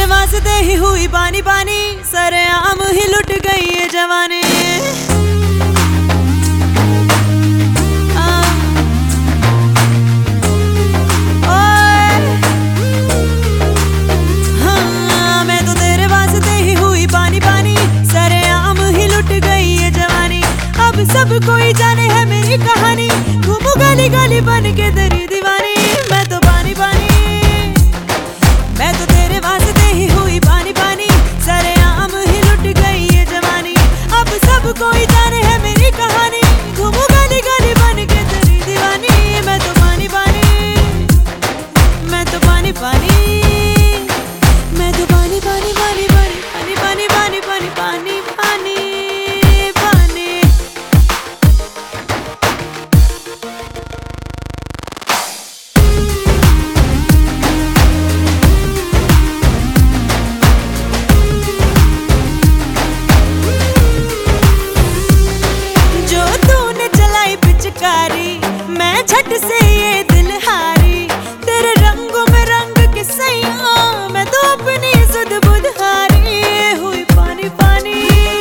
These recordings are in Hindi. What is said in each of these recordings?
वास्ते ही हुई पानी पानी, सरेआम ही लुट गई ये जवानी। हाँ, मैं तो तेरे वास्ते ही हुई पानी पानी, सरेआम ही लुट गई ये जवानी। अब सब कोई जाने है मेरी कहानी, घूमू गली गली बन के तेरी दीवानी। मैं तो पानी पानी, मैं तो तेरे वास्ते ही हुई पानी पानी, सरेआम ही लुट गई ये जवानी। अब सब कोई जाने है मेरी कहानी, घूमू गली गली बन के तेरी दीवानी। मैं तो पानी पानी, मैं तो पानी पानी, मैं तो पानी पानी पानी पानी पानी पानी पानी पानी पानी पानी। मैं झट से ये दिल हारी, तेरे रंगों में रंग के सैया, मैं तो अपनी सुध बुध हारी हुई पानी पानी।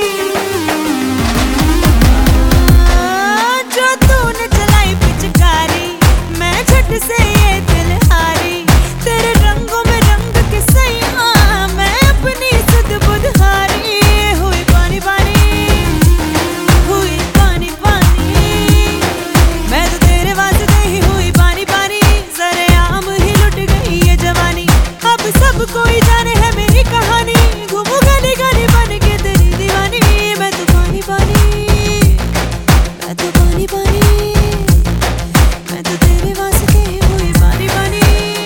जो तूने चलाई पिचकारी, मैं झट से ये दिल हारी, तेरे रंगों में रंग के सैया, मैं अपनी सुध बुध हारी हुई पानी पानी, हुई पानी पानी। मैं तो तेरे वास्ते ही हुई पानी पानी, सरेआम ही लुट गई ये जवानी। अब सब कोई जाने है मेरी कहानी, घूमू गली गली बन के तेरी दीवानी। मैं तो पानी पानी, मैं तो पानी पानी, मैं तो तेरे वास्ते ही हुई पानी पानी।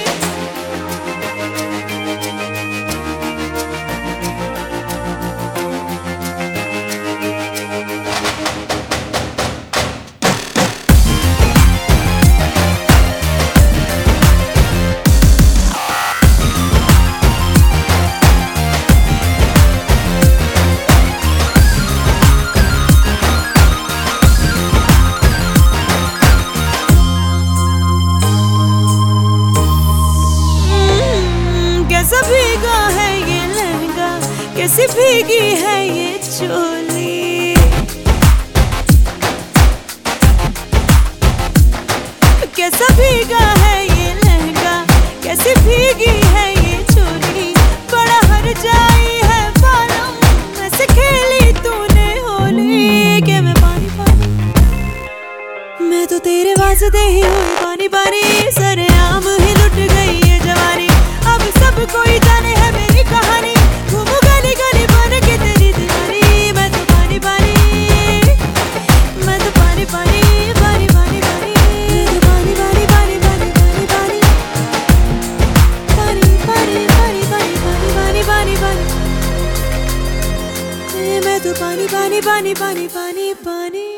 कैसा भीगा है ये लहंगा, कैसी भीगी है ये चोली। कैसा भीगा है ये लहंगा, कैसी भीगी है ये चोली। बड़ा हर जाई है बालों, ऐसे खेली तूने होली के मैं पानी पानी। मैं तो तेरे वास्ते ही हुई पानी पानी, सरेआम ही लुट गई ये जवानी। अब सब कोई जाने है मेरी कहानी, घूमू गली गली बन के तेरी दीवानी। मैं तो पानी पानी, मैं तो पानी पानी पानी पानी पानी, मैं तो पानी पानी पानी पानी पानी पानी पानी पानी पानी पानी पानी पानी पानी। मैं तो पानी पानी पानी पानी पानी पानी।